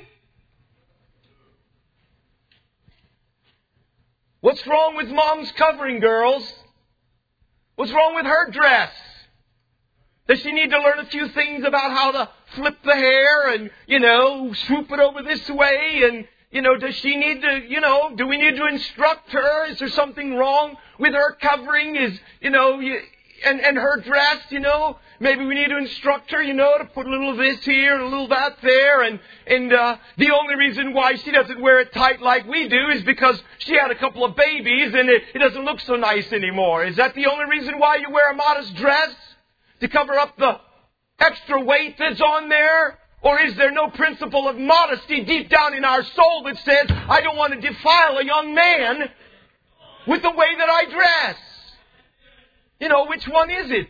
What's wrong with Mom's covering, girls? What's wrong with her dress? Does she need to learn a few things about how to flip the hair and, you know, swoop it over this way? And, you know, does she need to, you know, do we need to instruct her? Is there something wrong with her covering? Is, you know, and, and her dress, you know? Maybe we need to instruct her, you know, to put a little of this here and a little of that there. And, and uh, the only reason why she doesn't wear it tight like we do is because she had a couple of babies and it, it doesn't look so nice anymore. Is that the only reason why you wear a modest dress? To cover up the extra weight that's on there? Or is there no principle of modesty deep down in our soul that says, I don't want to defile a young man with the way that I dress? You know, which one is it?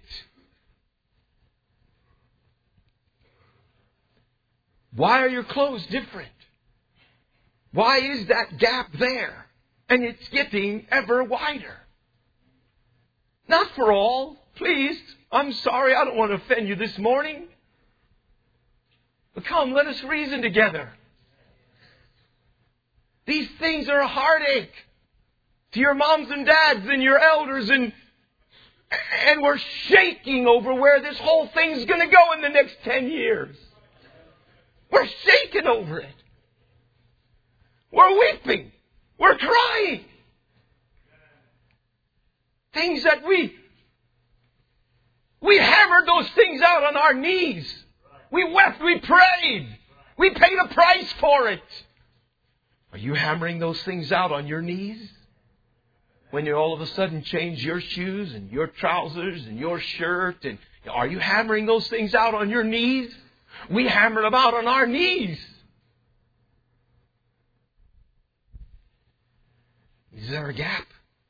Why are your clothes different? Why is that gap there? And it's getting ever wider. Not for all. Please, I'm sorry, I don't want to offend you this morning. But come, let us reason together. These things are a heartache to your moms and dads and your elders, and and we're shaking over where this whole thing's going to go in the next ten years. We're shaking over it. We're weeping. We're crying. Things that we we hammered those things out on our knees. We wept, we prayed. We paid a price for it. Are you hammering those things out on your knees? When you all of a sudden change your shoes and your trousers and your shirt, and are you hammering those things out on your knees? We hammered them out on our knees. Is there a gap?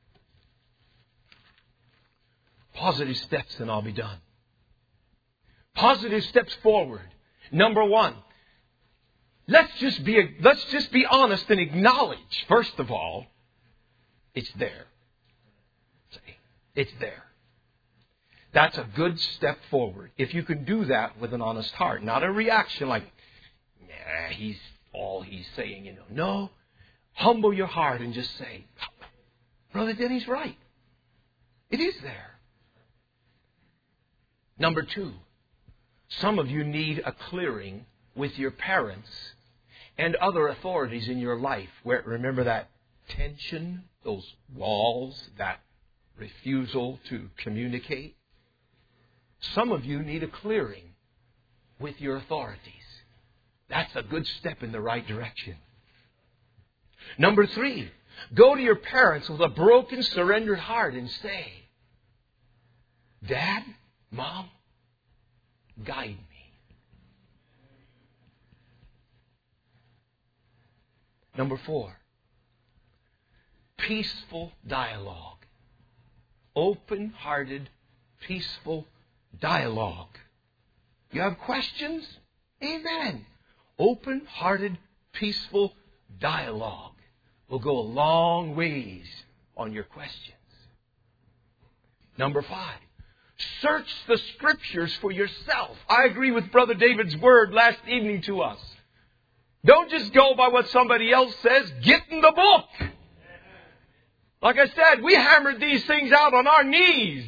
Positive steps and I'll be done. Positive steps forward. Number one, let's just be let's just be honest and acknowledge, first of all, it's there. It's there. That's a good step forward. If you can do that with an honest heart, not a reaction like, nah, he's all he's saying, you know. No, humble your heart and just say, Brother Denny's right. It is there. Number two, some of you need a clearing with your parents and other authorities in your life. Where remember that tension, those walls, that refusal to communicate? Some of you need a clearing with your authorities. That's a good step in the right direction. Number three, go to your parents with a broken, surrendered heart and say, Dad, Mom, guide me. Number four, peaceful dialogue. Open-hearted, peaceful dialogue. You have questions? Amen. Open-hearted, peaceful dialogue will go a long ways on your questions. Number five, search the Scriptures for yourself. I agree with Brother David's word last evening to us. Don't just go by what somebody else says. Get in the book. Like I said, we hammered these things out on our knees.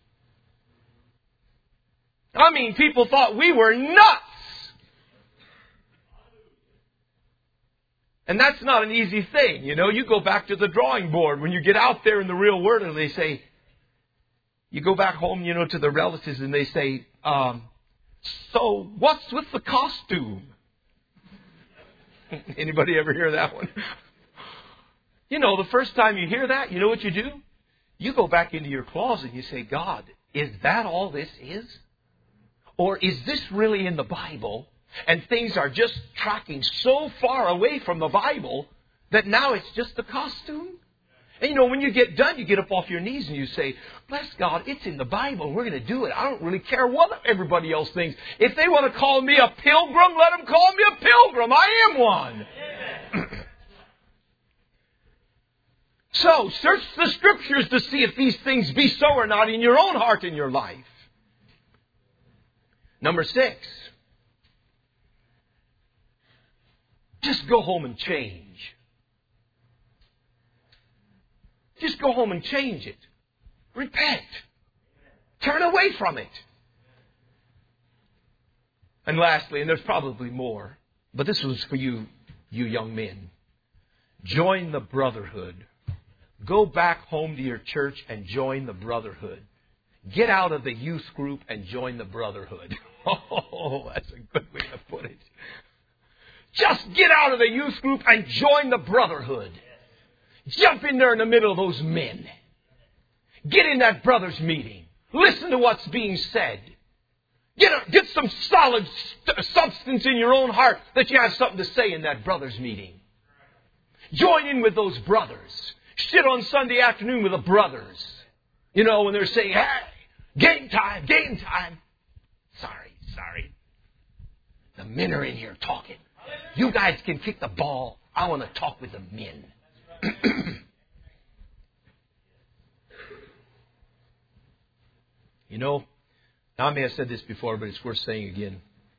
I mean, people thought we were nuts. And that's not an easy thing. You know, you go back to the drawing board when you get out there in the real world and they say, you go back home, you know, to the relatives and they say, um, so what's with the costume? Anybody ever hear that one? You know, the first time you hear that, you know what you do? You go back into your closet and you say, God, is that all this is? Or is this really in the Bible? And things are just tracking so far away from the Bible that now it's just a costume? And you know, when you get done, you get up off your knees and you say, bless God, it's in the Bible. We're going to do it. I don't really care what everybody else thinks. If they want to call me a pilgrim, let them call me a pilgrim. I am one. So, search the Scriptures to see if these things be so or not in your own heart and your life. Number six, just go home and change. Just go home and change it. Repent. Turn away from it. And lastly, and there's probably more, but this was for you, you young men. Join the brotherhood. Go back home to your church and join the brotherhood. Get out of the youth group and join the brotherhood. Oh, that's a good way to put it. Just get out of the youth group and join the brotherhood. Jump in there in the middle of those men. Get in that brothers meeting. Listen to what's being said. Get, a, get some solid st- substance in your own heart that you have something to say in that brothers meeting. Join in with those brothers. Sit on Sunday afternoon with the brothers. You know, when they're saying, hey, game time, game time. Sorry, sorry. The men are in here talking. You guys can kick the ball. I want to talk with the men. You know, now I may have said this before, but it's worth saying again.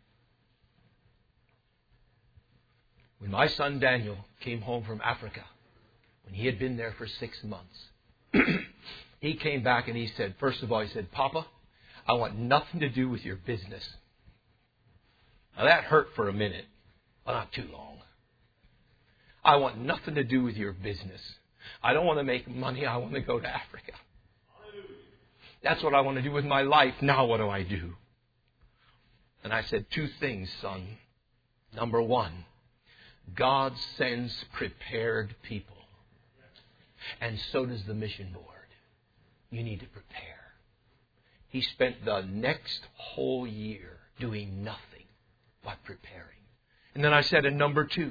When my son Daniel came home from Africa, when he had been there for six months, he came back and he said, first of all, he said, Papa, I want nothing to do with your business. Now that hurt for a minute, but not too long. I want nothing to do with your business. I don't want to make money. I want to go to Africa. That's what I want to do with my life. Now what do I do? And I said two things, son. Number one, God sends prepared people. And so does the mission board. You need to prepare. He spent the next whole year doing nothing but preparing. And then I said, and number two,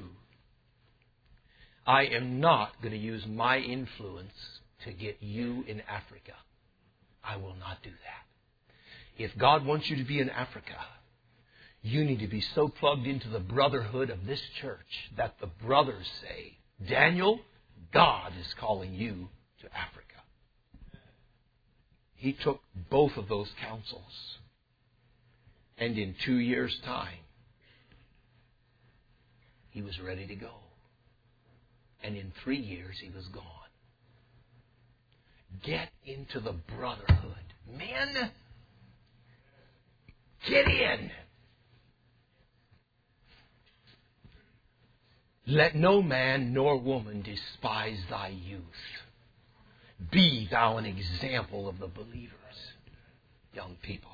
I am not going to use my influence to get you in Africa. I will not do that. If God wants you to be in Africa, you need to be so plugged into the brotherhood of this church that the brothers say, Daniel, God is calling you to Africa. He took both of those counsels. And in two years' time, he was ready to go. And in three years, he was gone. Get into the brotherhood. Men, get in. Let no man nor woman despise thy youth. Be thou an example of the believers, young people.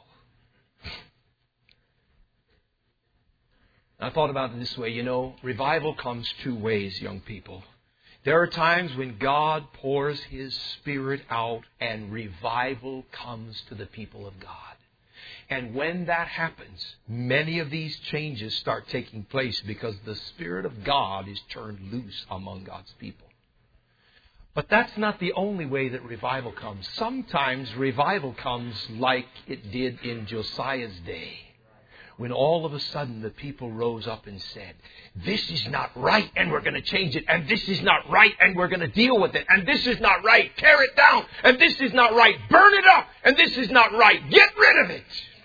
I thought about it this way, you know, revival comes two ways, young people. There are times when God pours His Spirit out and revival comes to the people of God. And when that happens, many of these changes start taking place because the Spirit of God is turned loose among God's people. But that's not the only way that revival comes. Sometimes revival comes like it did in Josiah's day, when all of a sudden the people rose up and said, this is not right and we're going to change it. And this is not right and we're going to deal with it. And this is not right. Tear it down. And this is not right. Burn it up. And this is not right. Get rid of it.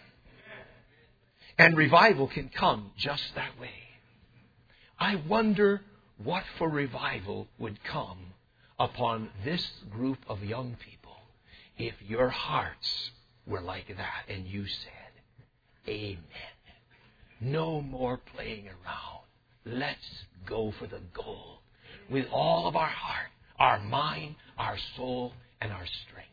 And revival can come just that way. I wonder what for revival would come upon this group of young people if your hearts were like that and you said, Amen. No more playing around. Let's go for the goal with all of our heart, our mind, our soul, and our strength.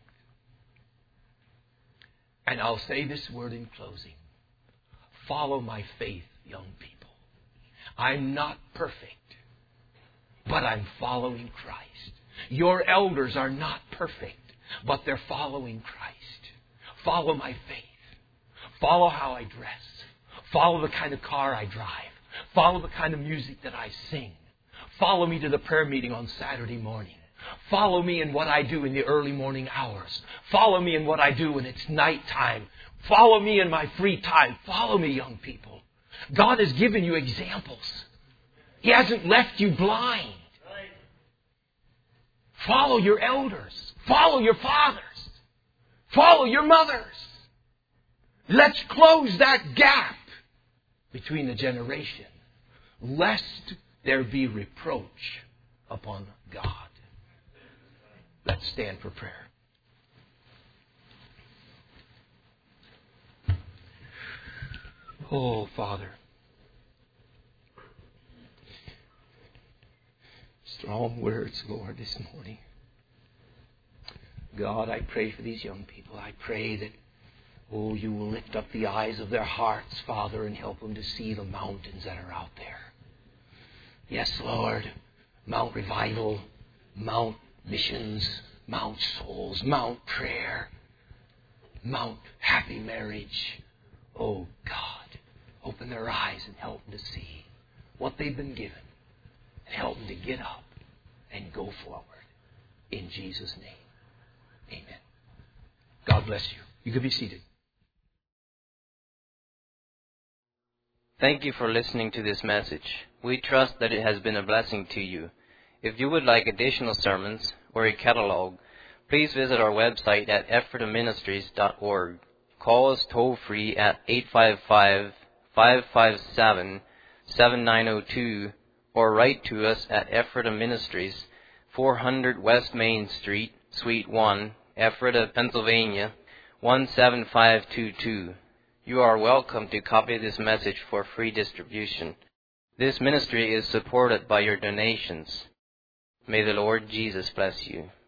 And I'll say this word in closing. Follow my faith, young people. I'm not perfect, but I'm following Christ. Your elders are not perfect, but they're following Christ. Follow my faith. Follow how I dress. Follow the kind of car I drive. Follow the kind of music that I sing. Follow me to the prayer meeting on Saturday morning. Follow me in what I do in the early morning hours. Follow me in what I do when it's nighttime. Follow me in my free time. Follow me, young people. God has given you examples. He hasn't left you blind. Follow your elders. Follow your fathers. Follow your mothers. Let's close that gap between the generation, lest there be reproach upon God. Let's stand for prayer. Oh, Father, strong words, Lord, this morning. God, I pray for these young people. I pray that, oh, you will lift up the eyes of their hearts, Father, and help them to see the mountains that are out there. Yes, Lord, Mount Revival, Mount Missions, Mount Souls, Mount Prayer, Mount Happy Marriage. Oh, God, open their eyes and help them to see what they've been given and help them to get up and go forward. In Jesus' name, amen. God bless you. You can be seated. Thank you for listening to this message. We trust that it has been a blessing to you. If you would like additional sermons or a catalog, please visit our website at ephrata ministries dot org. Call us toll-free at eight five five, five five seven, seven nine zero two or write to us at Ephrata Ministries, four hundred West Main Street, Suite one, Ephrata, Pennsylvania, one seven five two two. You are welcome to copy this message for free distribution. This ministry is supported by your donations. May the Lord Jesus bless you.